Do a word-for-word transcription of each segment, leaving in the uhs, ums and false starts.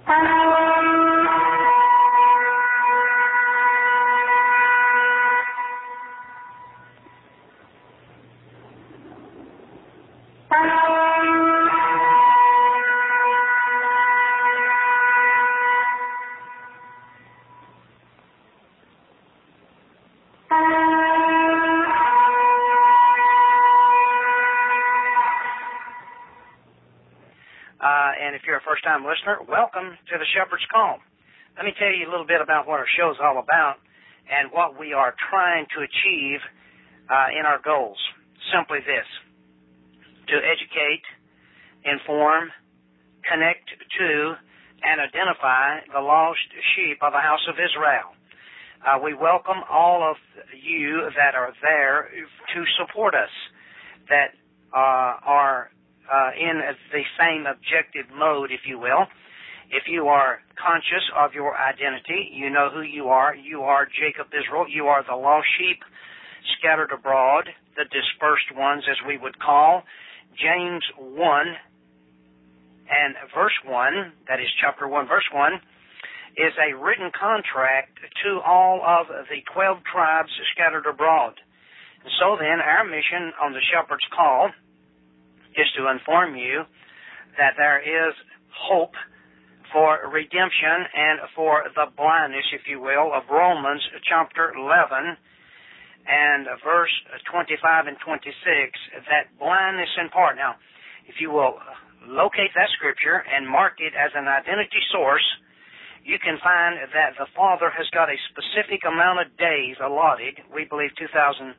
Uh, and if you're a first-time listener, welcome to the Shepherd's Call. Let me tell you a little bit about what our show is all about and what we are trying to achieve uh, in our goals. Simply this: to educate, inform, connect to, and identify the lost sheep of the house of Israel. Uh, we welcome all of you that are there to support us, that uh, are Uh, in the same objective mode, if you will. If you are conscious of your identity, you know who you are. You are Jacob Israel. You are the lost sheep scattered abroad, the dispersed ones, as we would call. James one and verse one, that is chapter one, verse one, is a written contract to all of the twelve tribes scattered abroad. And so then, our mission on the Shepherd's Call is to inform you that there is hope for redemption and for the blindness, if you will, of Romans chapter eleven and verse twenty-five and twenty-six, that blindness in part. Now, if you will locate that scripture and mark it as an identity source, you can find that the Father has got a specific amount of days allotted. We believe two thousand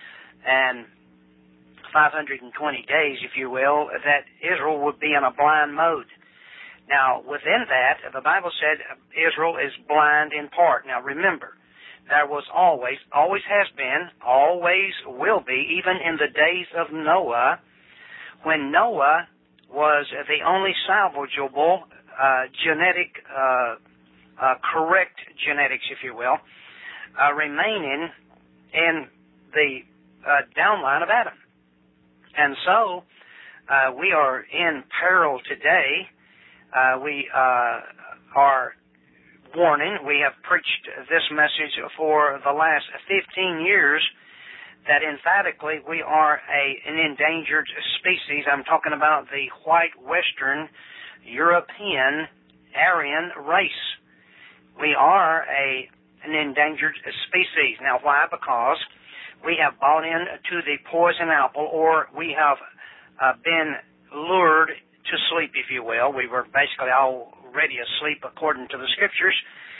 five hundred twenty days, if you will, that Israel would be in a blind mode. Now, within that, the Bible said Israel is blind in part. Now, remember, there was always, always has been, always will be, even in the days of Noah, when Noah was the only salvageable uh, genetic, uh, uh, correct genetics, if you will, uh, remaining in the uh, downline of Adam. And so, uh, we are in peril today. Uh, we uh, are warning. We have preached this message for the last fifteen years that emphatically we are a, an endangered species. I'm talking about the white Western European Aryan race. We are a an endangered species. Now, why? Because we have bought into the poison apple, or we have uh, been lured to sleep, if you will. We were basically already asleep according to the Scriptures.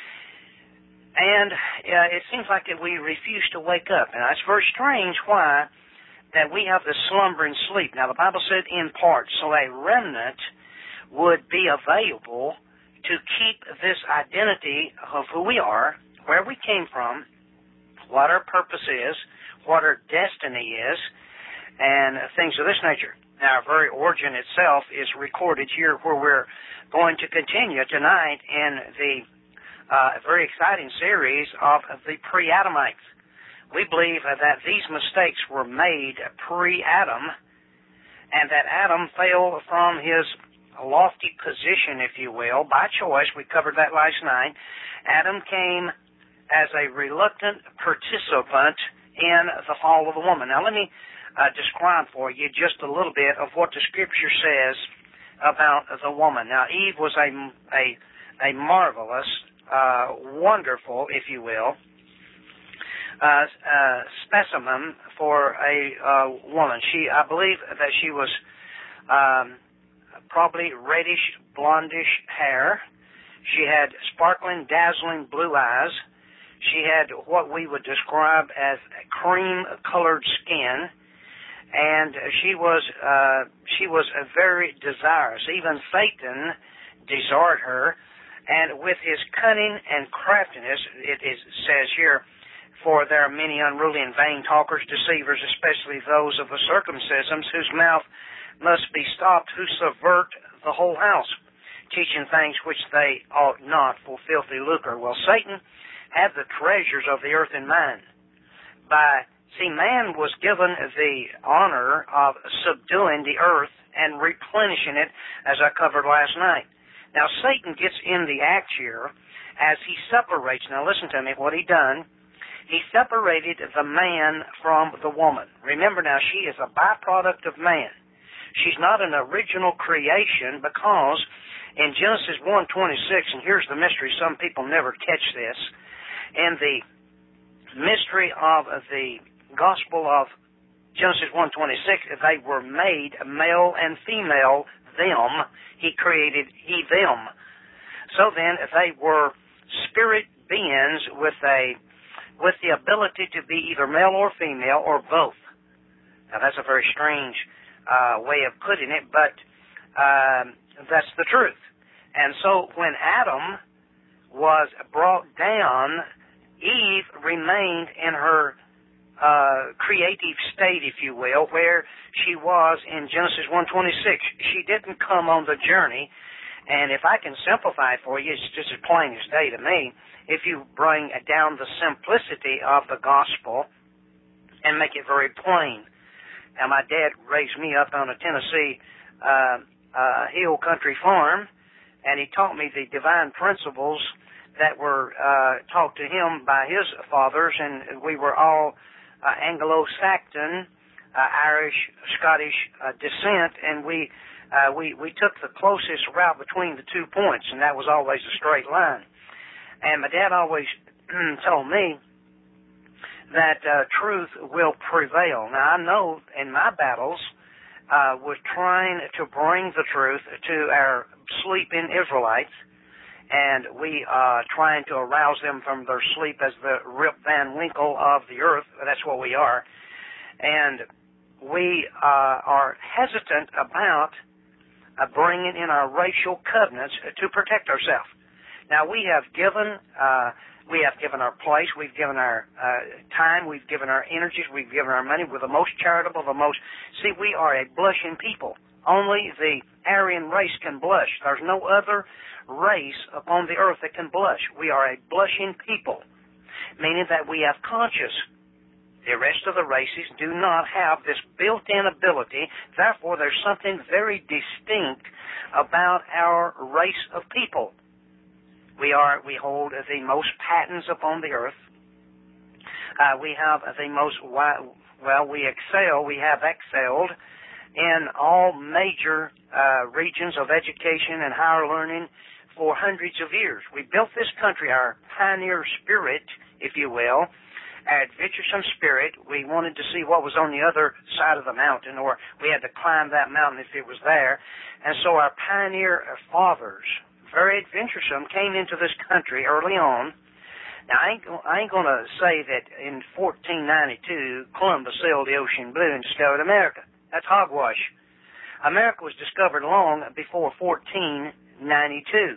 And uh, it seems like that we refuse to wake up. And it's very strange why that we have the slumber and sleep. Now, the Bible said in part, so a remnant would be available to keep this identity of who we are, where we came from, what our purpose is, what our destiny is, and things of this nature. Now, our very origin itself is recorded here, where we're going to continue tonight in the uh, very exciting series of the pre-Adamites. We believe that these mistakes were made pre-Adam, and that Adam fell from his lofty position, if you will, by choice. We covered that last night. Adam came as a reluctant participant in the fall of the woman. Now, let me uh, describe for you just a little bit of what the Scripture says about the woman. Now, Eve was a, a, a marvelous, uh, wonderful, if you will, uh, uh, specimen for a uh, woman. She, I believe that she was um, probably reddish, blondish hair. She had sparkling, dazzling blue eyes. She had what we would describe as cream-colored skin, and she was uh, she was uh, very desirous. Even Satan desired her, and with his cunning and craftiness, it is, says here, for there are many unruly and vain talkers, deceivers, especially those of the circumcisions, whose mouth must be stopped, who subvert the whole house, teaching things which they ought not, for filthy lucre. Well, Satan had the treasures of the earth in mind. By see, man was given the honor of subduing the earth and replenishing it, as I covered last night. Now, Satan gets in the act here as he separates. Now, listen to me, what he done. He separated the man from the woman. Remember now, she is a byproduct of man. She's not an original creation because in Genesis one twenty-six, and here's the mystery, some people never catch this, in the mystery of the Gospel of Genesis one twenty-six, they were made male and female, them. He created he, them. So then, they were spirit beings with a with the ability to be either male or female or both. Now, that's a very strange uh, way of putting it, but uh, that's the truth. And so when Adam was brought down, Eve remained in her uh, creative state, if you will, where she was in Genesis one twenty-six. She didn't come on the journey. And if I can simplify it for you, it's just as plain as day to me. If you bring down the simplicity of the gospel and make it very plain. Now, my dad raised me up on a Tennessee uh, uh, hill country farm, and he taught me the divine principles that were uh, taught to him by his fathers, and we were all uh, Anglo-Saxon, uh, Irish, Scottish uh, descent, and we Uh, we, we took the closest route between the two points, and that was always a straight line. And my dad always told me that uh, truth will prevail. Now, I know in my battles uh, was trying to bring the truth to our sleeping Israelites, and we uh, trying to arouse them from their sleep as the Rip Van Winkle of the earth. That's what we are. And we uh, are hesitant about Uh, bringing in our racial covenants to protect ourselves. Now, we have given uh, we have given our place, we've given our uh, time, we've given our energies, we've given our money. We're the most charitable, the most... See, we are a blushing people. Only the Aryan race can blush. There's no other race upon the earth that can blush. We are a blushing people, meaning that we have conscience. The rest of the races do not have this built-in ability. Therefore, there's something very distinct about our race of people. We are, we hold the most patents upon the earth. Uh, we have the most, well, we excel, we have excelled in all major uh, regions of education and higher learning for hundreds of years. We built this country, our pioneer spirit, if you will, our adventuresome spirit. We wanted to see what was on the other side of the mountain, or we had to climb that mountain if it was there. And so our pioneer fathers, very adventuresome, came into this country early on. Now, I ain't, I ain't going to say that in fourteen ninety-two, Columbus sailed the ocean blue and discovered America. That's hogwash. America was discovered long before fourteen ninety-two.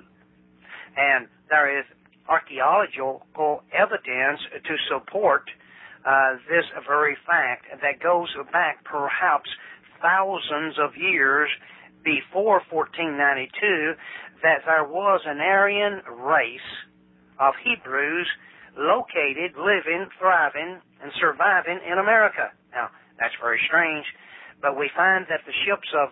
And there is archaeological evidence to support uh, this very fact that goes back perhaps thousands of years before fourteen ninety-two, that there was an Aryan race of Hebrews located, living, thriving, and surviving in America. Now, that's very strange, but we find that the ships of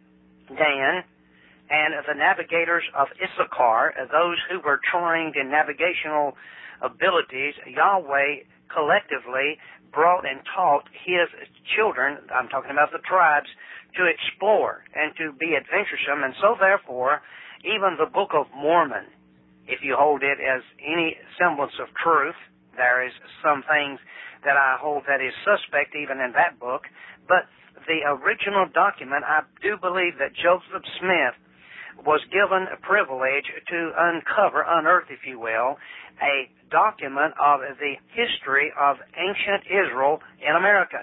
Dan and the navigators of Issachar, those who were trained in navigational abilities, Yahweh collectively brought and taught his children, I'm talking about the tribes, to explore and to be adventuresome. And so therefore, even the Book of Mormon, if you hold it as any semblance of truth, there is some things that I hold that is suspect even in that book, but the original document, I do believe that Joseph Smith was given a privilege to uncover, unearth, if you will, a document of the history of ancient Israel in America.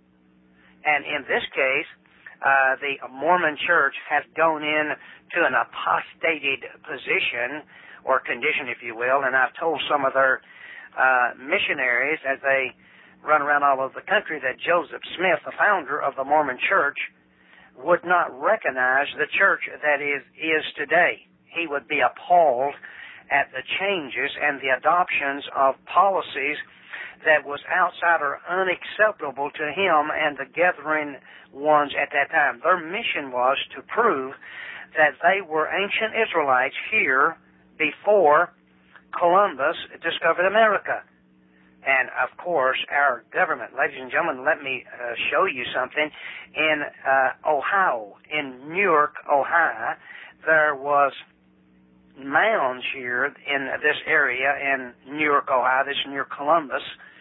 And in this case, uh, the Mormon Church has gone in to an apostated position or condition, if you will, and I've told some of their uh, missionaries as they run around all over the country that Joseph Smith, the founder of the Mormon Church, would not recognize the church that is is today. He would be appalled at the changes and the adoptions of policies that was outside or unacceptable to him and the gathering ones at that time. Their mission was to prove that they were ancient Israelites here before Columbus discovered America. And, of course, our government. Ladies and gentlemen, let me uh, show you something. In uh, Ohio, in Newark, Ohio, there was mounds here in this area in Newark, Ohio. This is near Columbus.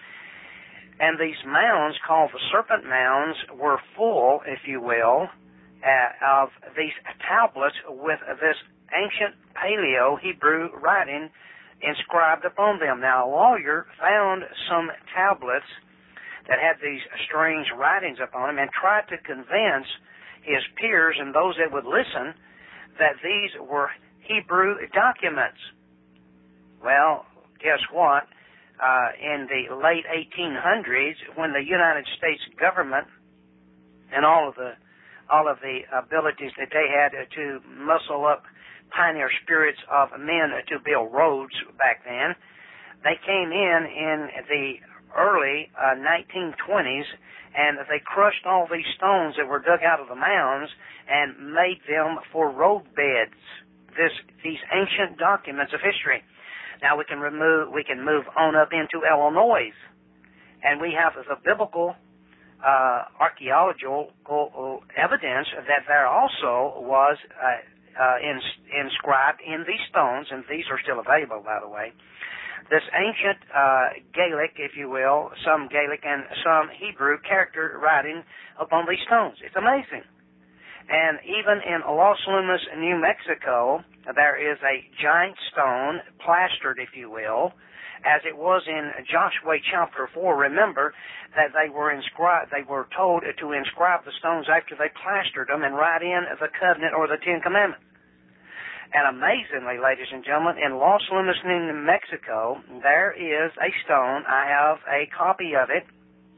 And these mounds, called the Serpent Mounds, were full, if you will, uh, of these tablets with this ancient Paleo-Hebrew writing inscribed upon them. Now, a lawyer found some tablets that had these strange writings upon them and tried to convince his peers and those that would listen that these were Hebrew documents. Well, guess what? Uh, in the late eighteen hundreds, when the United States government and all of the all of the abilities that they had to muscle up pioneer spirits of men to build roads back then, they came in in the early uh, nineteen twenties and they crushed all these stones that were dug out of the mounds and made them for road beds. This these ancient documents of history. Now we can remove we can move on up into Illinois, and we have the biblical uh, archaeological evidence that there also was uh, uh, ins- inscribed in these stones, and these are still available, by the way, this ancient uh, Gaelic, if you will, some Gaelic and some Hebrew character writing upon these stones. It's amazing. And even in Los Lunas, New Mexico, there is a giant stone, plastered, if you will, as it was in Joshua chapter four. Remember that they were inscribed, they were told to inscribe the stones after they plastered them and write in the covenant or the Ten Commandments. And amazingly, ladies and gentlemen, in Los Lunas, New Mexico, there is a stone. I have a copy of it,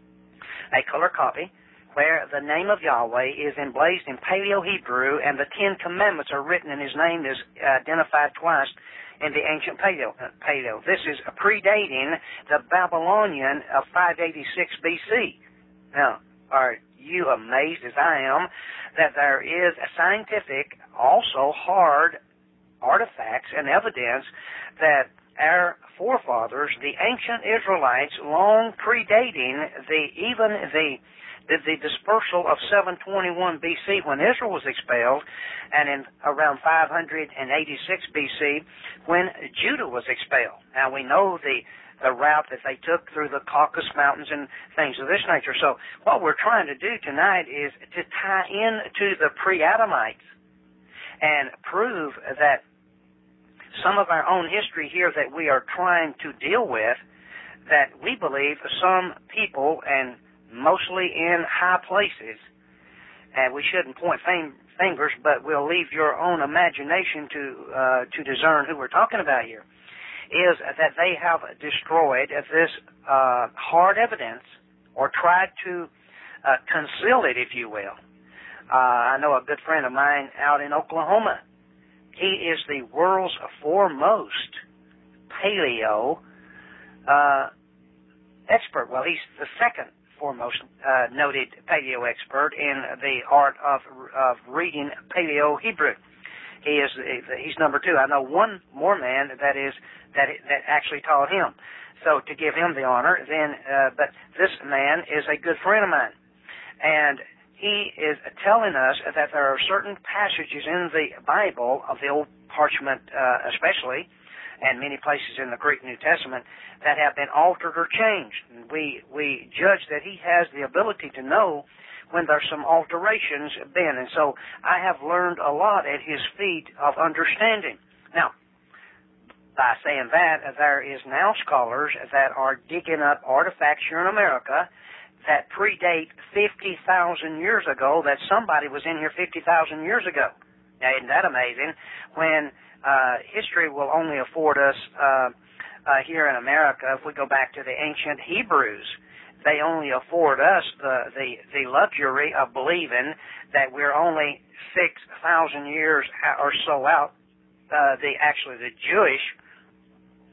a color copy, where the name of Yahweh is emblazed in Paleo-Hebrew, and the Ten Commandments are written, and His name is identified twice in the ancient Paleo. Paleo. This is predating the Babylonian of five eighty-six B C. Now, are you amazed, as I am, that there is a scientific, also hard artifacts and evidence that our forefathers, the ancient Israelites, long predating the even the The, the dispersal of seven twenty-one B C when Israel was expelled, and in around five eighty-six B C when Judah was expelled. Now we know the the route that they took through the Caucasus Mountains and things of this nature. So what we're trying to do tonight is to tie in to the pre-Adamites and prove that some of our own history here that we are trying to deal with, that we believe some people, and mostly in high places, and we shouldn't point fam- fingers, but we'll leave your own imagination to uh, to discern who we're talking about here, is that they have destroyed this uh, hard evidence or tried to uh, conceal it, if you will. Uh, I know a good friend of mine out in Oklahoma. He is the world's foremost paleo uh, expert. Well, he's the second foremost uh, noted paleo expert in the art of of reading Paleo Hebrew. He is he's number two. I know one more man that is that that actually taught him. So to give him the honor, then uh, but this man is a good friend of mine, and he is telling us that there are certain passages in the Bible, of the Old Parchment uh, especially, and many places in the Greek New Testament, that have been altered or changed. And we we judge that he has the ability to know when there's some alterations been. And so I have learned a lot at his feet of understanding. Now, by saying that, there is now scholars that are digging up artifacts here in America that predate fifty thousand years ago, that somebody was in here fifty thousand years ago. Now, isn't that amazing? When uh, history will only afford us, uh, uh, here in America, if we go back to the ancient Hebrews, they only afford us the, the, the luxury of believing that we're only six thousand years or so out, uh, the actually the Jewish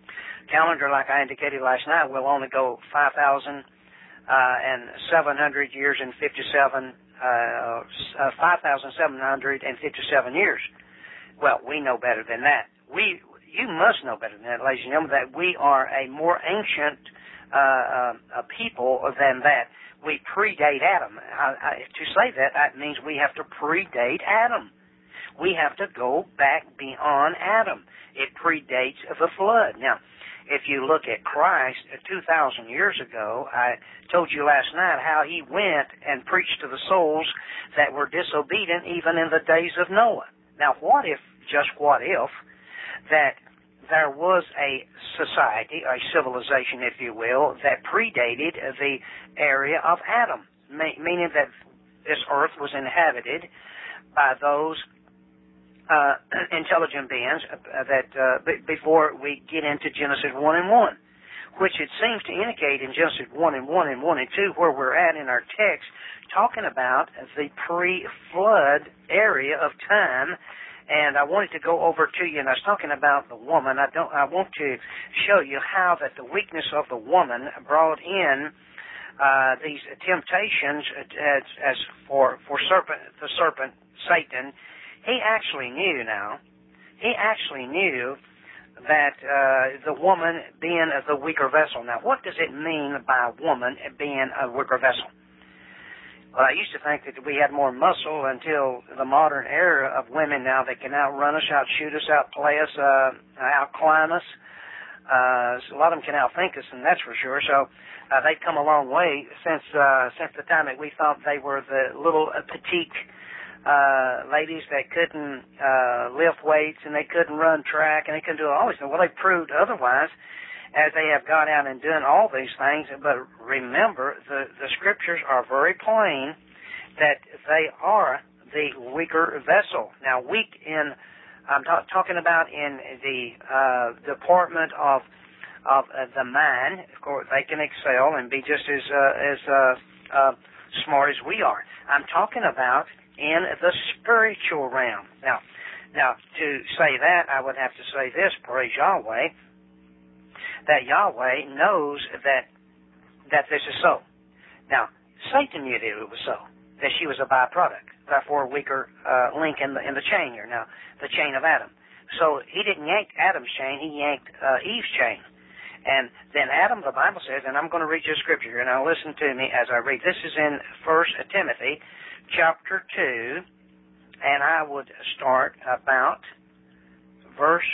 calendar, like I indicated last night, will only go five thousand uh, and seven hundred years and fifty-seven, uh, uh, five thousand seven hundred fifty-seven years. Well, we know better than that. We, you must know better than that, ladies and gentlemen, that we are a more ancient uh, uh, a people than that. We predate Adam. I, I, to say that, that means we have to predate Adam. We have to go back beyond Adam. It predates the flood. Now, if you look at Christ two thousand years ago, I told you last night how he went and preached to the souls that were disobedient even in the days of Noah. Now, what if, just what if, that there was a society, a civilization, if you will, that predated the area of Adam, meaning that this earth was inhabited by those uh, intelligent beings that uh, b- before we get into Genesis one and one, which it seems to indicate in Genesis one and one and one and two, where we're at in our text, talking about the pre-flood area of time. And I wanted to go over to you, and I was talking about the woman. I don't. I want to show you how that the weakness of the woman brought in uh, these temptations as, as for for serpent, the serpent Satan. He actually knew. Now, he actually knew that uh, the woman being the weaker vessel. Now, what does it mean by a woman being a weaker vessel? Well, I used to think that we had more muscle until the modern era of women now that can outrun us, outshoot us, outplay us, uh, outclimb us. Uh, so a lot of them can outthink us, and that's for sure. So uh, they've come a long way since uh, since the time that we thought they were the little uh, petite uh, ladies that couldn't uh, lift weights and they couldn't run track and they couldn't do all these things. Well, they proved otherwise, as they have gone out and done all these things. But remember, the, the scriptures are very plain that they are the weaker vessel. Now, weak in, I'm ta- talking about in the uh, department of of uh, the mind. Of course, they can excel and be just as uh, as uh, uh, smart as we are. I'm talking about in the spiritual realm. Now, now to say that, I would have to say this: praise Yahweh, that Yahweh knows that that this is so. Now, Satan knew that it was so, that she was a byproduct, therefore a weaker uh, link in the in the chain here. Now, the chain of Adam. So he didn't yank Adam's chain; he yanked uh, Eve's chain. And then Adam, the Bible says, and I'm going to read you a scripture here. Now, listen to me as I read. This is in First Timothy, chapter two, and I would start about verse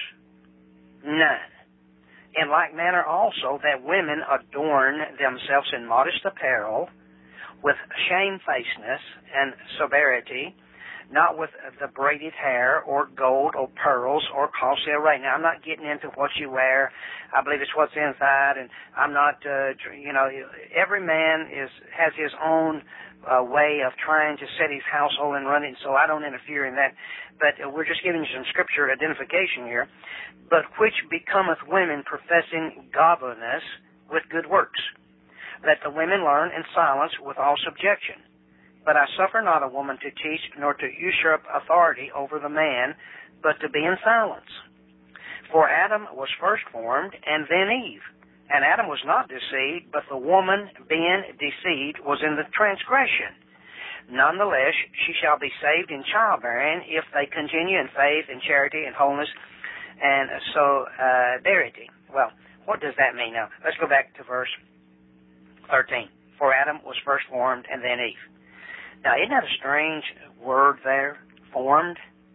nine. In like manner also that women adorn themselves in modest apparel, with shamefacedness and sobriety, not with the braided hair or gold or pearls or costly array. Now, I'm not getting into what you wear. I believe it's what's inside, and I'm not, uh, you know, every man is has his own uh, way of trying to set his household and run it, so I don't interfere in that. But uh, we're just giving you some scripture identification here. But which becometh women professing godliness with good works. Let the women learn in silence with all subjection. But I suffer not a woman to teach, nor to usurp authority over the man, but to be in silence. For Adam was first formed, and then Eve. And Adam was not deceived, but the woman, being deceived, was in the transgression. Nonetheless, she shall be saved in childbearing, if they continue in faith and charity and holiness and sobriety. Well, what does that mean now? Let's go back to verse thirteen. For Adam was first formed, and then Eve. Now, isn't that a strange word there, formed?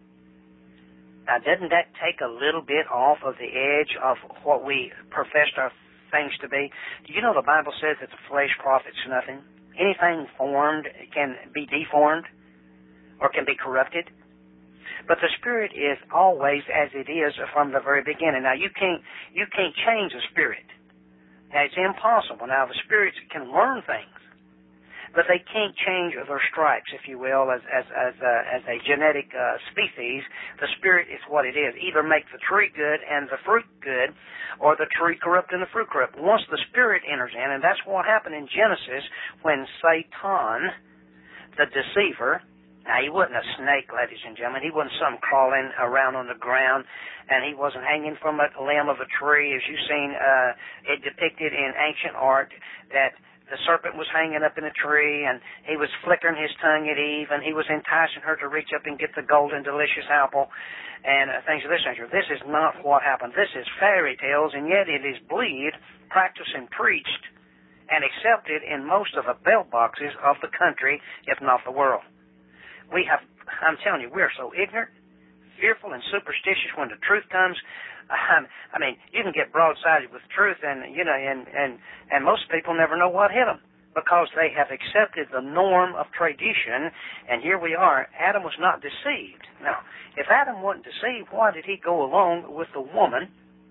Now, doesn't that take a little bit off of the edge of what we professed our things to be? Do you know the Bible says that the flesh profits nothing? Anything formed can be deformed or can be corrupted. But the Spirit is always as it is from the very beginning. Now, you can't, you can't change the Spirit. Now, it's impossible. Now, the spirits can learn things, but they can't change their stripes, if you will, as as as a, as a genetic uh, species. The spirit is what it is. Either make the tree good and the fruit good, or the tree corrupt and the fruit corrupt. Once the spirit enters in, and that's what happened in Genesis when Satan, the deceiver, Now, he wasn't a snake, ladies and gentlemen. He wasn't some crawling around on the ground, and he wasn't hanging from a limb of a tree, as you've seen uh, it depicted in ancient art, that the serpent was hanging up in a tree, and he was flickering his tongue at Eve, and he was enticing her to reach up and get the golden, delicious apple, and uh, things of this nature. This is not what happened. This is fairy tales, and yet it is believed, practiced, and preached, and accepted in most of the bell boxes of the country, if not the world. We have, I'm telling you, we're so ignorant, fearful, and superstitious when the truth comes. Um, I mean, you can get broadsided with truth, and you know, and and and most people never know what hit them because they have accepted the norm of tradition. And here we are. Adam was not deceived. Now, if Adam wasn't deceived, why did he go along with the woman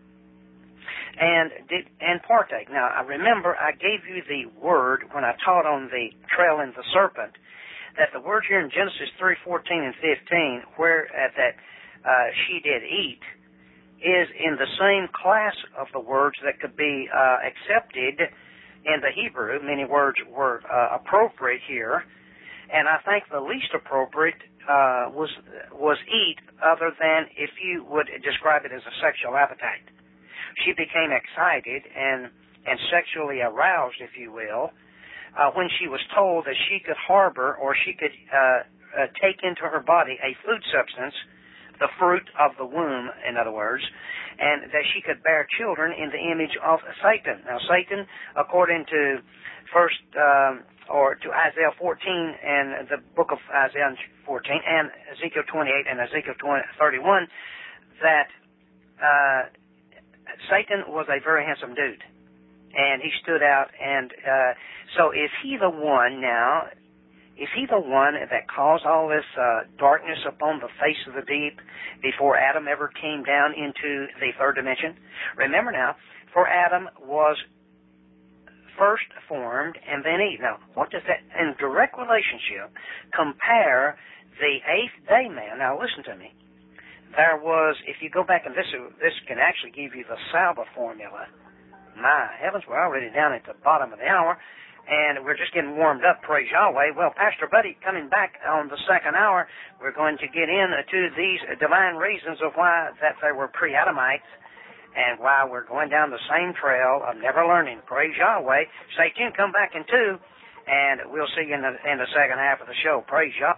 and did and partake? Now, I remember I gave you the word when I taught on the trailing the serpent, that the word here in Genesis three fourteen and fifteen, where uh, that uh, she did eat, is in the same class of the words that could be uh, accepted in the Hebrew. Many words were uh, appropriate here, and I think the least appropriate uh, was was eat, other than if you would describe it as a sexual appetite. She became excited and and sexually aroused, if you will, Uh, when she was told that she could harbor or she could uh, uh, take into her body a food substance, the fruit of the womb, in other words, and that she could bear children in the image of Satan. Now, Satan, according to first um, or to Isaiah fourteen and the book of Isaiah fourteen and Ezekiel twenty-eight and Ezekiel thirty-one, that uh, Satan was a very handsome dude. And he stood out, and uh, so is he the one now, is he the one that caused all this uh, darkness upon the face of the deep before Adam ever came down into the third dimension? Remember now, for Adam was first formed and then Eve. Now, what does that, in direct relationship, compare the eighth day man? Now, listen to me. There was, if you go back, and this, this can actually give you the Salva formula. My heavens, we're already down at the bottom of the hour, and we're just getting warmed up, praise Yahweh. Well, Pastor Buddy, coming back on the second hour, we're going to get into these divine reasons of why that they were pre-Adamites and why we're going down the same trail of never learning, praise Yahweh. Stay tuned, come back in two, and we'll see you in the, in the second half of the show, praise Yahweh.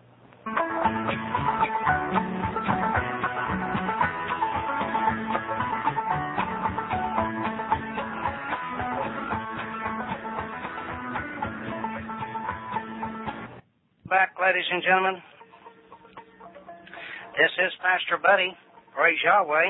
Back, ladies and gentlemen. This is Pastor Buddy. Praise Yahweh.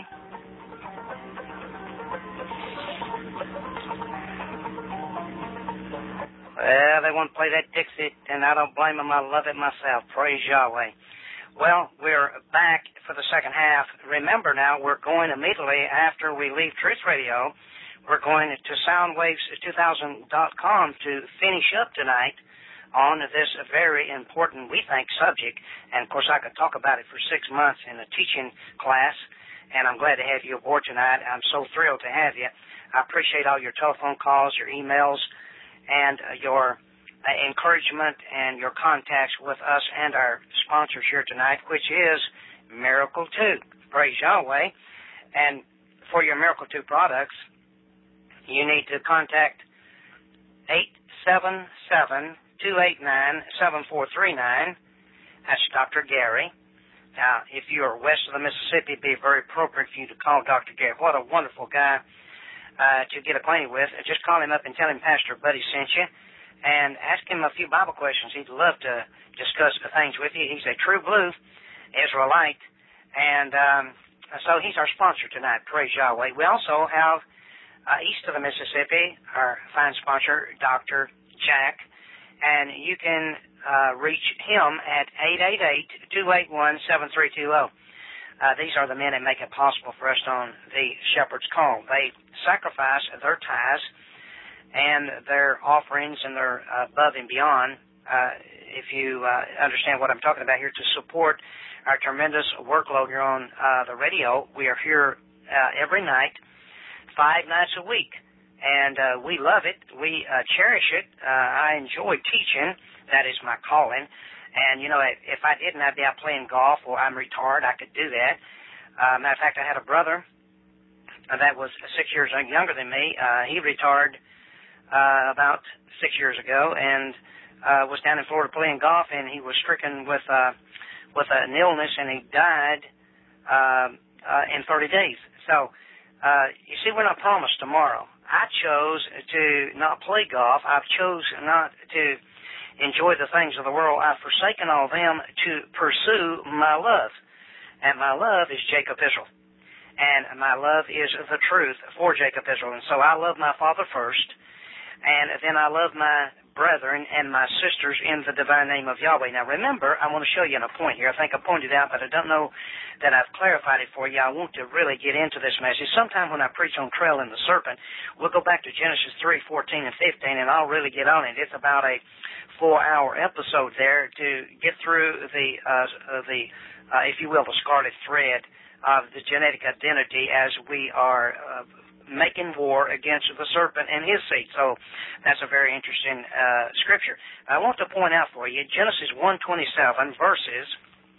Well, they want to play that Dixie, and I don't blame them. I love it myself. Praise Yahweh. Well, we're back for the second half. Remember now, we're going immediately after we leave Truth Radio. We're going to soundwaves two thousand dot com to finish up tonight on this very important, we think, subject. And, of course, I could talk about it for six months in a teaching class, and I'm glad to have you aboard tonight. I'm so thrilled to have you. I appreciate all your telephone calls, your emails, and uh, your uh, encouragement and your contacts with us and our sponsors here tonight, which is Miracle two. Praise Yahweh. And for your Miracle two products, you need to contact eight seven seven, two eight nine, seven four three nine. That's Doctor Gary. Now, if you are west of the Mississippi, it'd be very appropriate for you to call Doctor Gary. What a wonderful guy uh, to get acquainted with. Just call him up and tell him Pastor Buddy sent you, and ask him a few Bible questions. He'd love to discuss the things with you. He's a true blue Israelite, and um, so he's our sponsor tonight. Praise Yahweh. We also have uh, east of the Mississippi, our fine sponsor, Doctor Jack. And you can uh, reach him at eight eight eight, two eight one, seven three two zero. Uh, these are the men that make it possible for us on the Shepherd's Call. They sacrifice their tithes and their offerings and their uh, above and beyond, uh, if you uh, understand what I'm talking about here, to support our tremendous workload here on uh, the radio. We are here uh, every night, five nights a week. And uh, we love it. We uh, cherish it. Uh, I enjoy teaching. That is my calling. And, you know, if I didn't, I'd be out playing golf, or I'm retired, I could do that. Uh, matter of fact, I had a brother that was six years younger than me. Uh, he retired uh, about six years ago and uh, was down in Florida playing golf, and he was stricken with uh, with an illness, and he died uh, uh, in thirty days. So, uh, you see, we're not promised tomorrow. I chose to not play golf. I've chose not to enjoy the things of the world. I've forsaken all them to pursue my love. And my love is Jacob Israel. And my love is the truth for Jacob Israel. And so I love my Father first, and then I love my brethren and my sisters in the divine name of Yahweh. Now remember, I want to show you a point here. I think I pointed out, but I don't know that I've clarified it for you. I want to really get into this message. Sometime when I preach on Trail and the Serpent, we'll go back to Genesis three, fourteen, and fifteen, and I'll really get on it. It's about a four-hour episode there to get through the, uh, the uh, if you will, the scarlet thread of the genetic identity as we are uh, making war against the serpent and his seed. So that's a very interesting uh, scripture. I want to point out for you Genesis one twenty-seven verses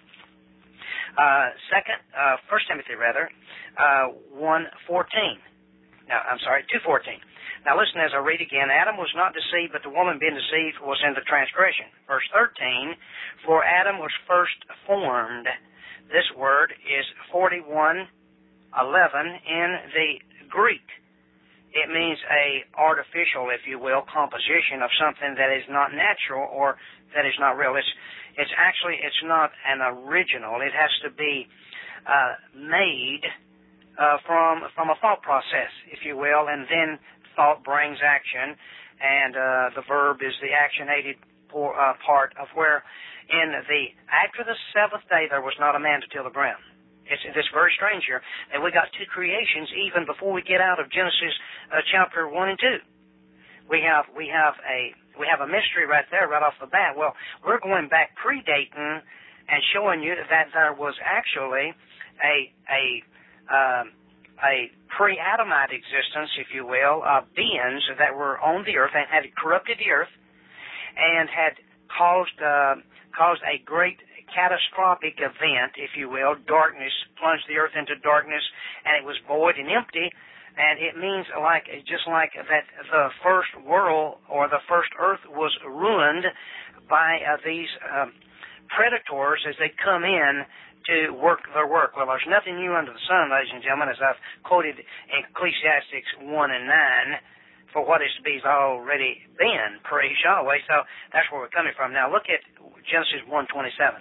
uh, second, uh, First Timothy rather, uh, one fourteen. Now I'm sorry, two fourteen. Now listen as I read again. Adam was not deceived, but the woman being deceived was in the transgression. Verse thirteen. For Adam was first formed. This word is forty-one eleven in the Greek. It means a artificial, if you will, composition of something that is not natural or that is not real. It's it's actually it's not an original. It has to be uh, made uh, from from a thought process, if you will, and then thought brings action, and uh, the verb is the actionated por, uh, part of where in the after the seventh day there was not a man to till the ground. It's, it's very strange here. And we got two creations even before we get out of Genesis uh, chapter one and two. We have we have a we have a mystery right there, right off the bat. Well, we're going back predating and showing you that there was actually a a um, a pre-Adamite existence, if you will, of beings that were on the earth and had corrupted the earth and had caused uh, caused a great catastrophic event, if you will. Darkness plunged the earth into darkness, and it was void and empty. And it means like just like that the first world or the first earth was ruined by uh, these um, predators as they come in to work their work. Well, there's nothing new under the sun, ladies and gentlemen, as I've quoted in Ecclesiastes one and nine. For what is to be has already been, praise Yahweh. So that's where we're coming from. Now look at Genesis one twenty-seven.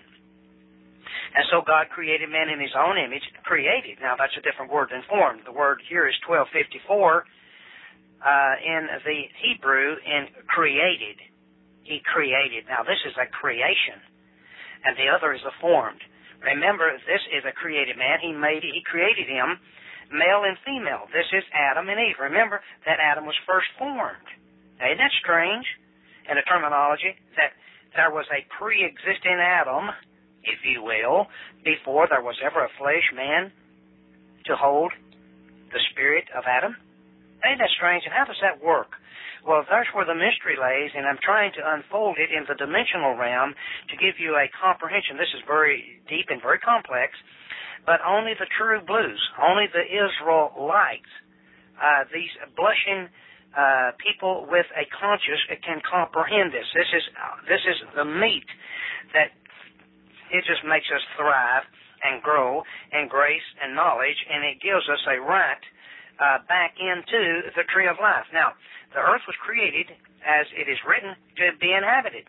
And so God created man in his own image, created. Now that's a different word than formed. The word here is twelve fifty-four uh, in the Hebrew in created. He created. Now this is a creation, and the other is a formed. Remember, this is a created man. He made it. He created him. Male and female. This is Adam and Eve. Remember that Adam was first formed. Now, isn't that strange in the terminology that there was a pre-existing Adam, if you will, before there was ever a flesh man to hold the spirit of Adam? Ain't that strange? And how does that work? Well, that's where the mystery lays, and I'm trying to unfold it in the dimensional realm to give you a comprehension. This is very deep and very complex. But only the true blues, only the Israelites, uh, these blushing uh, people with a conscience can comprehend this. This is uh, this is the meat that it just makes us thrive and grow in grace and knowledge, and it gives us a right uh, back into the tree of life. Now, the earth was created, as it is written, to be inhabited.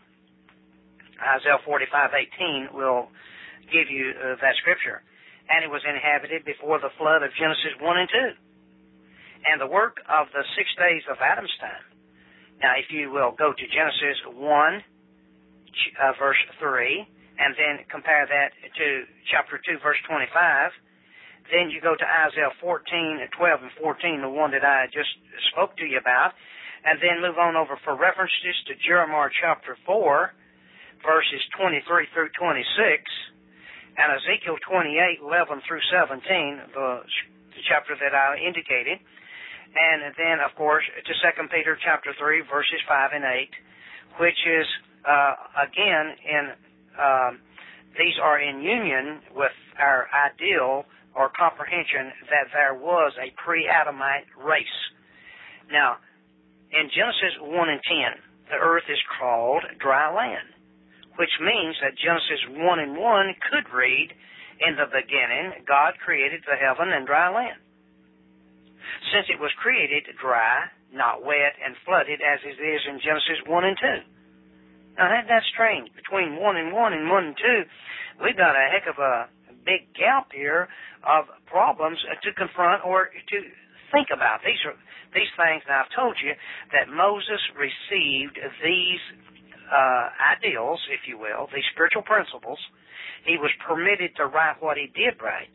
Isaiah forty-five eighteen will give you uh, that scripture. And it was inhabited before the flood of Genesis one and two. And the work of the six days of Adam's time. Now, if you will go to Genesis one, uh, verse three, and then compare that to chapter two, verse twenty-five, then you go to Isaiah fourteen, twelve, and fourteen, the one that I just spoke to you about, and then move on over for references to Jeremiah chapter four, verses twenty-three through twenty-six, and Ezekiel twenty-eight, eleven through seventeen, the, the chapter that I indicated. And then, of course, to Second Peter chapter three, verses five and eight, which is, uh, again, in um, these are in union with our ideal or comprehension that there was a pre-Adamite race. Now, in Genesis one and ten, the earth is called dry land, which means that Genesis one and one could read, in the beginning, God created the heaven and dry land. Since it was created dry, not wet and flooded as it is in Genesis one and two. Now, that, that's strange. Between one and one and one and two, we've got a heck of a big gap here of problems to confront or to think about. These are these things, and I've told you that Moses received these uh, ideals, if you will, these spiritual principles. He was permitted to write what he did write.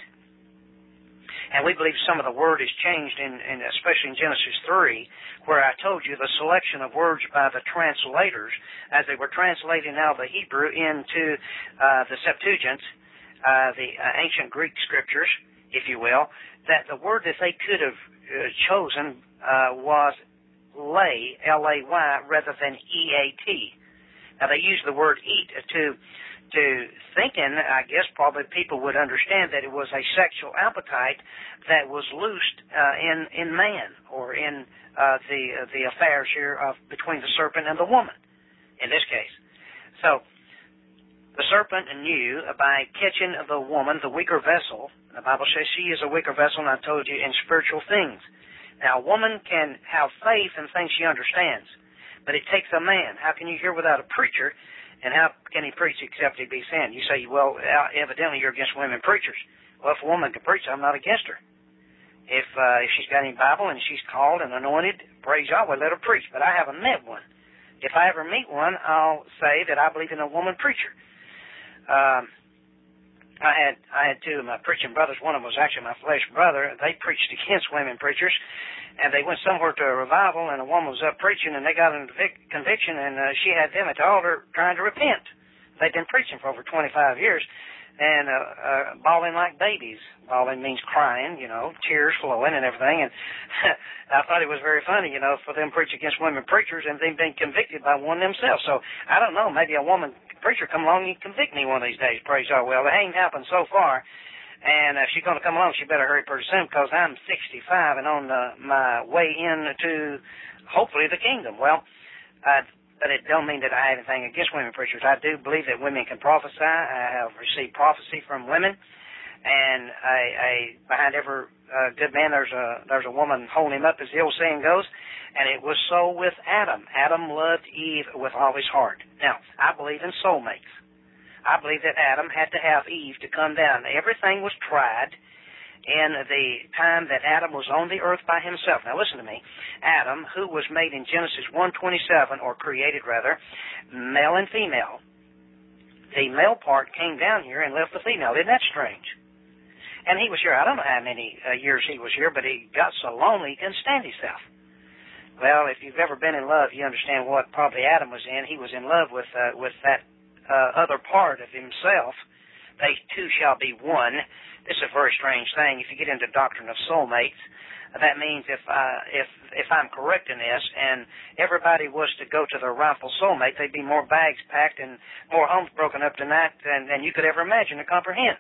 And we believe some of the word is changed, in, in especially in Genesis three, where I told you the selection of words by the translators as they were translating out of the Hebrew into uh, the Septuagint, uh, the uh, ancient Greek scriptures, if you will, that the word that they could have uh, chosen uh, was lay, L A Y, rather than E A T. Now, they used the word eat to to thinking, I guess probably people would understand that it was a sexual appetite that was loosed uh, in in man, or in uh, the uh, the affairs here of between the serpent and the woman, in this case. So the serpent knew by catching the woman, the weaker vessel. The Bible says she is a weaker vessel, and I told you, in spiritual things. Now, a woman can have faith in things she understands, but it takes a man. How can you hear without a preacher? And how can he preach except he be sent? You say, well, evidently you're against women preachers. Well, if a woman can preach, I'm not against her. If uh, if she's got any Bible and she's called and anointed, praise Yahweh, let her preach. But I haven't met one. If I ever meet one, I'll say that I believe in a woman preacher. Um, I had I had two of my preaching brothers. One of them was actually my flesh brother. They preached against women preachers. And they went somewhere to a revival, and a woman was up preaching, and they got into conviction, and uh, she had them at the altar trying to repent. They'd been preaching for over twenty-five years, and uh, uh, bawling like babies. Bawling means crying, you know, tears flowing and everything. And I thought it was very funny, you know, for them to preach against women preachers and them being convicted by one themselves. So I don't know, maybe a woman preacher come along and convict me one of these days, praise God. Well, it ain't happened so far. And if she's going to come along, she better hurry pretty soon, because I'm sixty-five and on uh, my way into, hopefully, the kingdom. Well, uh, but it don't mean that I have anything against women preachers. I do believe that women can prophesy. I have received prophecy from women. And I, I, behind every uh, good man, there's a there's a woman holding him up, as the old saying goes. And it was so with Adam. Adam loved Eve with all his heart. Now, I believe in soulmates. I believe that Adam had to have Eve to come down. Everything was tried in the time that Adam was on the earth by himself. Now listen to me. Adam, who was made in Genesis one twenty-seven, or created rather, male and female, the male part came down here and left the female. Isn't that strange? And he was here, I don't know how many uh, years he was here, but he got so lonely he couldn't stand himself. Well, if you've ever been in love, you understand what probably Adam was in. He was in love with uh, with that Uh, other part of himself. They two shall be one. This is a very strange thing. If you get into doctrine of soulmates, that means if uh, if if I'm correct in this, and everybody was to go to their rightful soulmate, there'd be more bags packed and more homes broken up tonight than, than you could ever imagine or comprehend.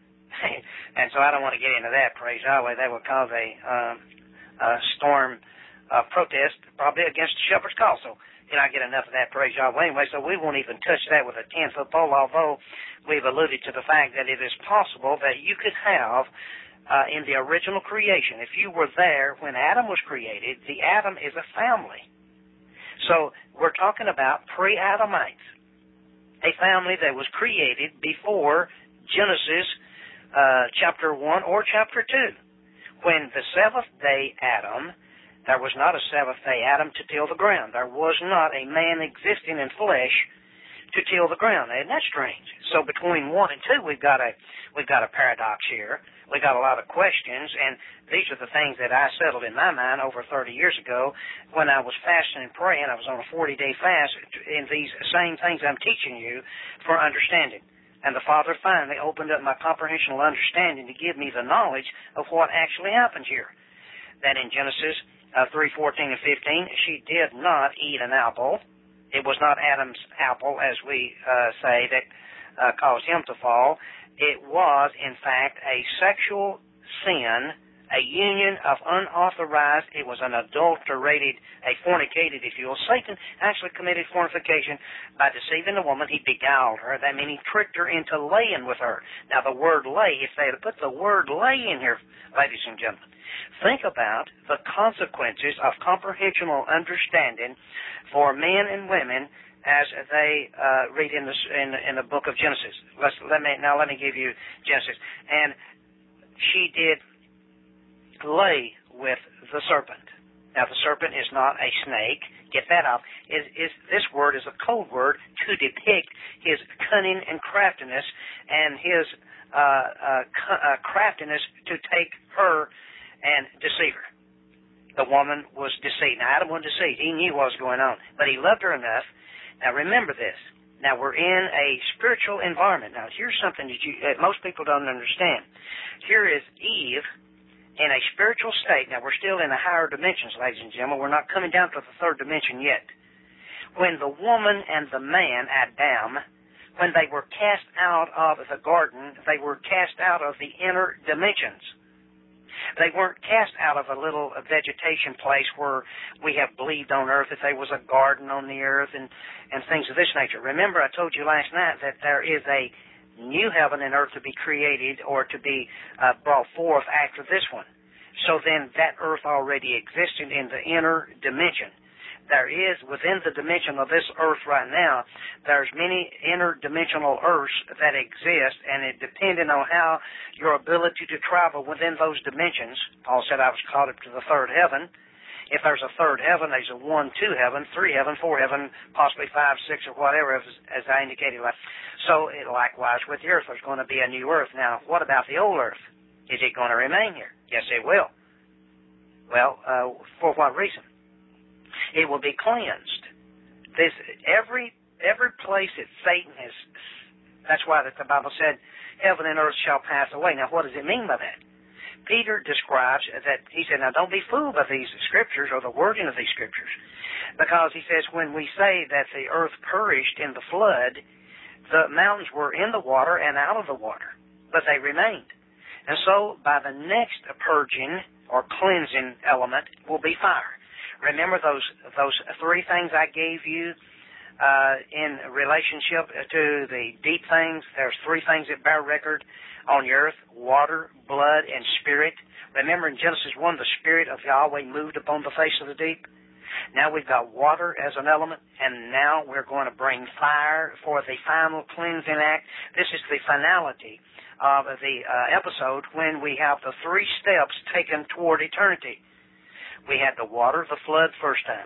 And so I don't want to get into that. Praise Yahweh. That would cause a, um, a storm uh, protest, probably against the shepherd's call. So you know, I get enough of that, praise Yahweh, anyway, so we won't even touch that with a ten-foot pole, although we've alluded to the fact that it is possible that you could have, uh, in the original creation, if you were there when Adam was created, the Adam is a family. So we're talking about pre-Adamites, a family that was created before Genesis uh, chapter one or chapter two, when the seventh day Adam, there was not a seventh-day Adam to till the ground. There was not a man existing in flesh to till the ground. Isn't that strange? So between one and two, we've got a we've got a paradox here. We've got a lot of questions, and these are the things that I settled in my mind over thirty years ago when I was fasting and praying. I was on a forty-day fast in these same things I'm teaching you for understanding. And the Father finally opened up my comprehensional understanding to give me the knowledge of what actually happened here. That in Genesis Uh, three, fourteen, and fifteen, she did not eat an apple. It was not Adam's apple, as we uh, say, that uh, caused him to fall. It was, in fact, a sexual sin, a union of unauthorized, it was an adulterated, a fornicated, if you will. Satan actually committed fornication by deceiving the woman. He beguiled her. That means he tricked her into laying with her. Now, the word lay, if they had put the word lay in here, ladies and gentlemen, think about the consequences of comprehensional understanding for men and women as they uh, read in the in, in the book of Genesis. Let's, let me now let me give you Genesis. And she did lay with the serpent. Now the serpent is not a snake. Get that off. Is is this word is a code word to depict his cunning and craftiness and his uh, uh, cu- uh, craftiness to take her and deceive her. The woman was deceived. Now Adam was deceived. He knew what was going on, but he loved her enough. Now, remember this. Now, we're in a spiritual environment. Now, here's something that you that most people don't understand. Here is Eve in a spiritual state. Now, we're still in the higher dimensions, ladies and gentlemen. We're not coming down to the third dimension yet. When the woman and the man, Adam, when they were cast out of the garden, they were cast out of the inner dimensions. They weren't cast out of a little vegetation place where we have believed on earth that there was a garden on the earth and, and things of this nature. Remember, I told you last night that there is a new heaven and earth to be created or to be uh, brought forth after this one. So then that earth already existed in the inner dimension. There is, within the dimension of this earth right now, there's many interdimensional earths that exist, and it depending on how your ability to travel within those dimensions. Paul said I was caught up to the third heaven. If there's a third heaven, there's a one, two heaven, three heaven, four heaven, possibly five, six, or whatever, as, as I indicated. So it, likewise with the earth, there's going to be a new earth. Now, what about the old earth? Is it going to remain here? Yes, it will. Well, uh, for what reason? It will be cleansed. This every every place that Satan has. That's why that the Bible said, "Heaven and earth shall pass away." Now, what does it mean by that? Peter describes that he said, "Now, don't be fooled by these scriptures or the wording of these scriptures, because he says when we say that the earth perished in the flood, the mountains were in the water and out of the water, but they remained. And so, by the next purging or cleansing element will be fire." Remember those those three things I gave you uh, in relationship to the deep things? There's three things that bear record on the earth: water, blood, and spirit. Remember in Genesis one, the Spirit of Yahweh moved upon the face of the deep. Now we've got water as an element, and now we're going to bring fire for the final cleansing act. This is the finality of the uh, episode when we have the three steps taken toward eternity. We had the water, the flood first time.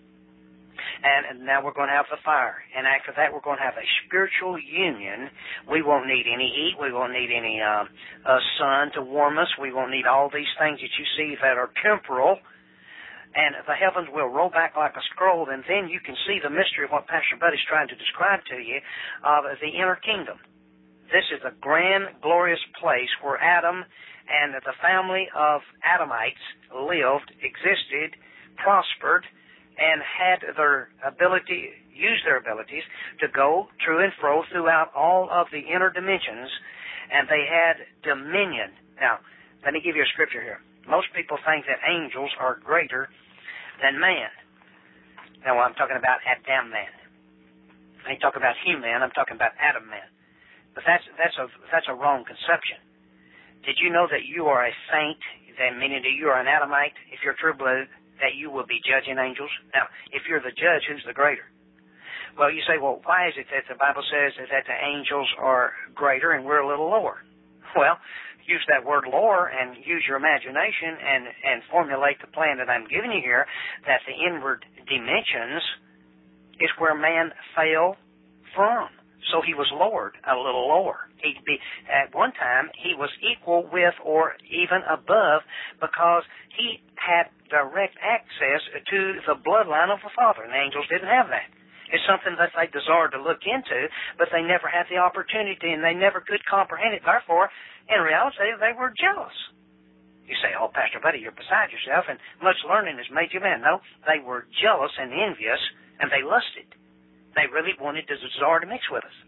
And, and now we're going to have the fire. And after that, we're going to have a spiritual union. We won't need any heat. We won't need any um, uh, sun to warm us. We won't need all these things that you see that are temporal. And the heavens will roll back like a scroll, and then you can see the mystery of what Pastor Buddy's trying to describe to you of the inner kingdom. This is a grand, glorious place where Adam and the family of Adamites lived, existed, prospered, and had their ability, used their abilities to go to and fro throughout all of the inner dimensions, and they had dominion. Now, let me give you a scripture here. Most people think that angels are greater than man. Now, I'm talking about Adam man. I ain't talking about human man. I'm talking about Adam man. But that's that's a that's a wrong conception. Did you know that you are a saint, that meaning that you are an Adamite, if you're true blood, that you will be judging angels? Now, if you're the judge, who's the greater? Well, you say, well, why is it that the Bible says that the angels are greater and we're a little lower? Well, use that word lower and use your imagination and, and formulate the plan that I'm giving you here, that the inward dimensions is where man fell from. So he was lowered a little lower. He'd be, at one time, he was equal with or even above because he had direct access to the bloodline of the Father, and the angels didn't have that. It's something that they desired to look into, but they never had the opportunity, and they never could comprehend it. Therefore, in reality, they were jealous. You say, oh, Pastor Buddy, you're beside yourself, and much learning has made you man. No, they were jealous and envious, and they lusted. They really wanted to desire to mix with us.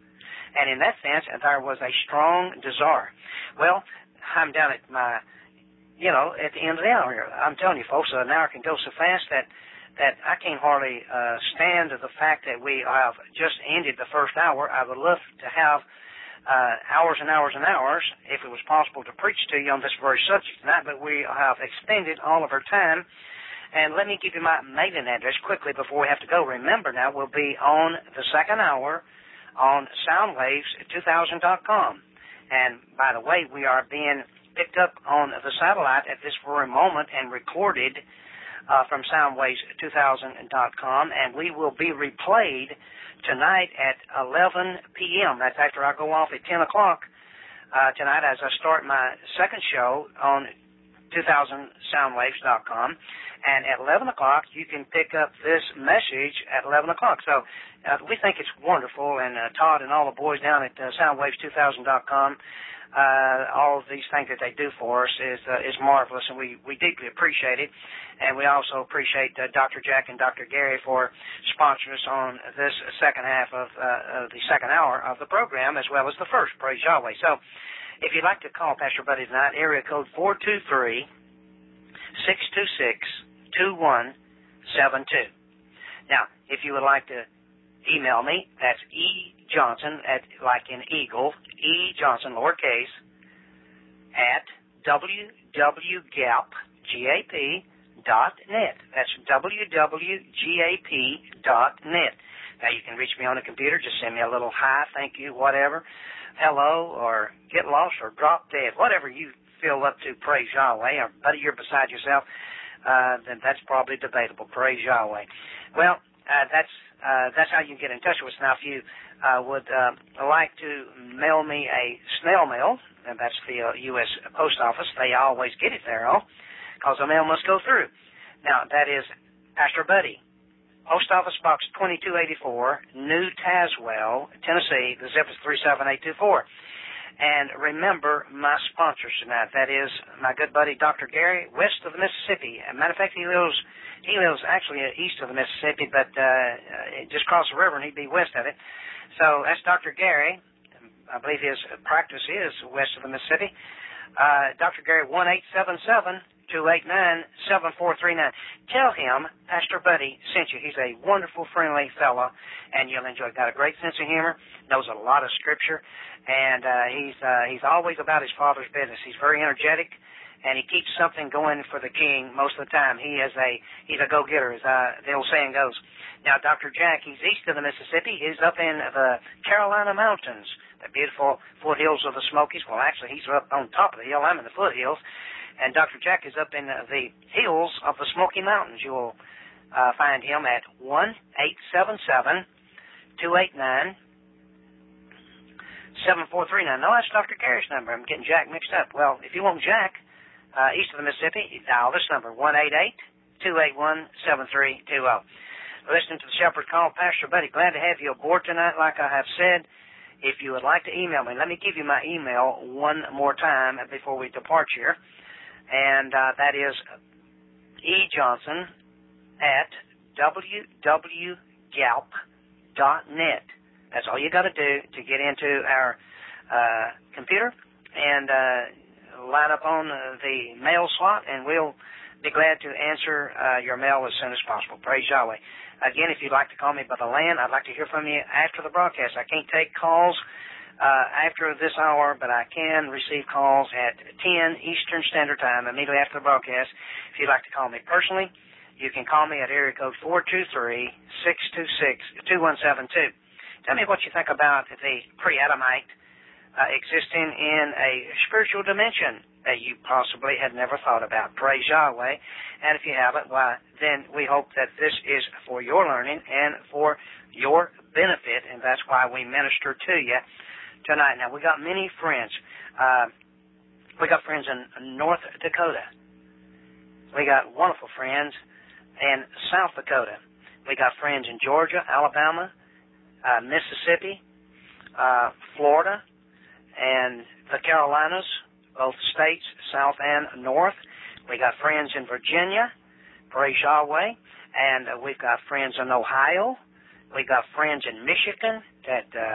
And in that sense, there was a strong desire. Well, I'm down at my, you know, at the end of the hour here. I'm telling you, folks, an hour can go so fast that that I can't hardly uh, stand the fact that we have just ended the first hour. I would love to have uh, hours and hours and hours, if it was possible, to preach to you on this very subject tonight, but we have expended all of our time. And let me give you my mailing address quickly before we have to go. Remember now, we'll be on the second hour on soundwaves two thousand dot com. And by the way, we are being picked up on the satellite at this very moment and recorded Uh, from soundwaves two thousand dot com, and we will be replayed tonight at eleven p.m. That's after I go off at ten o'clock uh, tonight as I start my second show on two thousand soundwaves dot com. And at eleven o'clock, you can pick up this message at eleven o'clock. So uh, we think it's wonderful, and uh, Todd and all the boys down at uh, soundwaves two thousand dot com, Uh, all of these things that they do for us is uh, is marvelous, and we, we deeply appreciate it. And we also appreciate uh, Doctor Jack and Doctor Gary for sponsoring us on this second half of, uh, of the second hour of the program, as well as the first. Praise Yahweh. So, if you'd like to call Pastor Buddy tonight, area code four two three, six two six, two one seven two. Now, if you would like to email me, that's E. Johnson, at, like in Eagle, E. Johnson, lowercase, at w w gap dot net. That's w w gap dot net. Now, you can reach me on the computer. Just send me a little hi, thank you, whatever, hello, or get lost, or drop dead, whatever you feel up to. Praise Yahweh. Or, buddy, you're beside yourself, uh, then that's probably debatable. Praise Yahweh. Well, uh, that's uh, that's how you can get in touch with us. Now, if you uh, would uh, like to mail me a snail mail, and that's the uh, U S Post Office, they always get it there, oh, because the mail must go through. Now, that is Pastor Buddy, Post Office Box twenty-two eighty-four, New Tazewell, Tennessee. The zip is three seven eight two four. And remember my sponsors tonight. That is my good buddy Doctor Gary, west of the Mississippi. As a matter of fact, he lives he lives actually east of the Mississippi, but uh, just across the river, and he'd be west of it. So that's Doctor Gary. I believe his practice is west of the Mississippi. Uh, Doctor Gary, one eight seven seven, two eight nine, seven four three nine. Tell him Pastor Buddy sent you. He's a wonderful, friendly fellow, and you'll enjoy it. Got a great sense of humor, knows a lot of Scripture, and uh, he's uh, he's always about his Father's business. He's very energetic, and he keeps something going for the King most of the time. He is a he's a go-getter, as uh, the old saying goes. Now, Doctor Jack, he's east of the Mississippi. He's up in the Carolina Mountains, the beautiful foothills of the Smokies. Well, actually, he's up on top of the hill. I'm in the foothills. And Doctor Jack is up in the hills of the Smoky Mountains. You'll uh, find him at one eight seven seven, two eight nine, seven four three nine. No, that's Doctor Gary's number. I'm getting Jack mixed up. Well, if you want Jack uh, east of the Mississippi, you dial this number, one eight eight, two eight one, seven three two zero. Listening to the Shepherd Call, Pastor Buddy. Glad to have you aboard tonight, like I have said. If you would like to email me, let me give you my email one more time before we depart here. And uh, that is ejohnson at w w galp dot net. That's all you got to do to get into our uh, computer and uh, line up on uh, the mail slot, and we'll be glad to answer uh, your mail as soon as possible. Praise Yahweh. Again, if you'd like to call me by the land, I'd like to hear from you after the broadcast. I can't take calls Uh, after this hour, but I can receive calls at ten Eastern Standard Time, immediately after the broadcast. If you'd like to call me personally, you can call me at area code four two three, six two six, two one seven two. Tell me what you think about the pre-Adamite uh, existing in a spiritual dimension that you possibly had never thought about. Praise Yahweh. And if you haven't, why, then we hope that this is for your learning and for your benefit, and that's why we minister to you tonight. Now, we got many friends. Uh, we got friends in North Dakota. We got wonderful friends in South Dakota. We got friends in Georgia, Alabama, uh, Mississippi, uh, Florida, and the Carolinas, both states, South and North. We got friends in Virginia, praise Yahweh, and uh, we've got friends in Ohio. We got friends in Michigan that uh,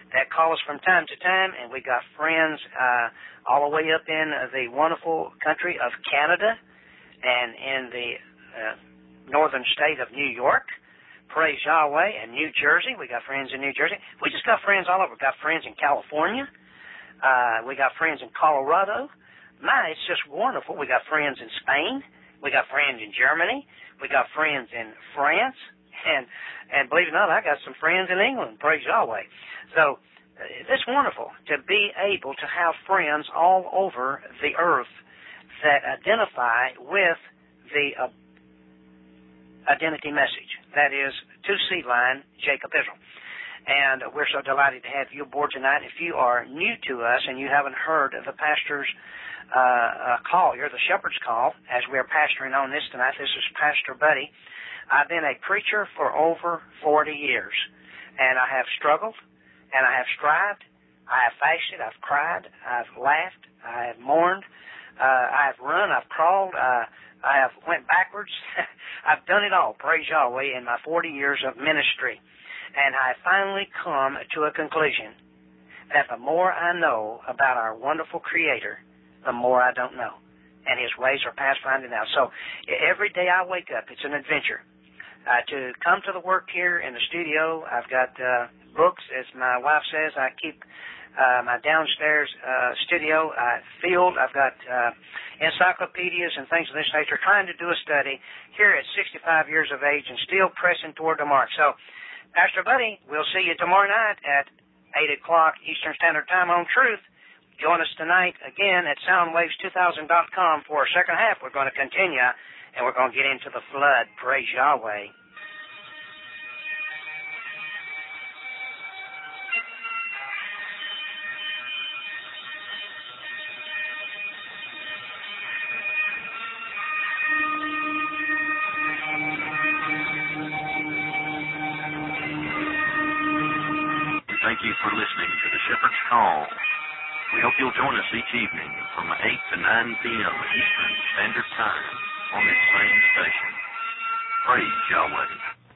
that call us from time to time, and we got friends uh, all the way up in the wonderful country of Canada and in the uh, northern state of New York. Praise Yahweh. And New Jersey. We got friends in New Jersey. We just got friends all over. We got friends in California. Uh, we got friends in Colorado. My, it's just wonderful. We got friends in Spain. We got friends in Germany. We got friends in France. And and believe it or not, I got some friends in England. Praise Yahweh. So uh, it's wonderful to be able to have friends all over the earth that identify with the uh, identity message. That is, to Seed Line, Jacob Israel. And we're so delighted to have you aboard tonight. If you are new to us and you haven't heard of the pastor's uh, uh, call, you're the shepherd's call, as we're pastoring on this tonight. This is Pastor Buddy. I've been a preacher for over forty years, and I have struggled, and I have strived, I have fasted, I've cried, I've laughed, I have mourned, uh, I have run, I've crawled, uh, I have went backwards. I've done it all, praise Yahweh, in my forty years of ministry. And I finally come to a conclusion that the more I know about our wonderful Creator, the more I don't know. And His ways are past finding out. So every day I wake up, it's an adventure. Uh, to come to the work here in the studio, I've got uh, books, as my wife says. I keep uh, my downstairs uh, studio uh, filled. I've got uh, encyclopedias and things of this nature, trying to do a study here at sixty-five years of age and still pressing toward the mark. So, Pastor Buddy, we'll see you tomorrow night at eight o'clock Eastern Standard Time on Truth. Join us tonight again at soundwaves two thousand dot com for our second half. We're going to continue, and we're going to get into the flood. Praise Yahweh. Thank you for listening to the Shepherd's Call. We hope you'll join us each evening from eight to nine p.m. Eastern Standard Time on this same station. Praise Yahweh.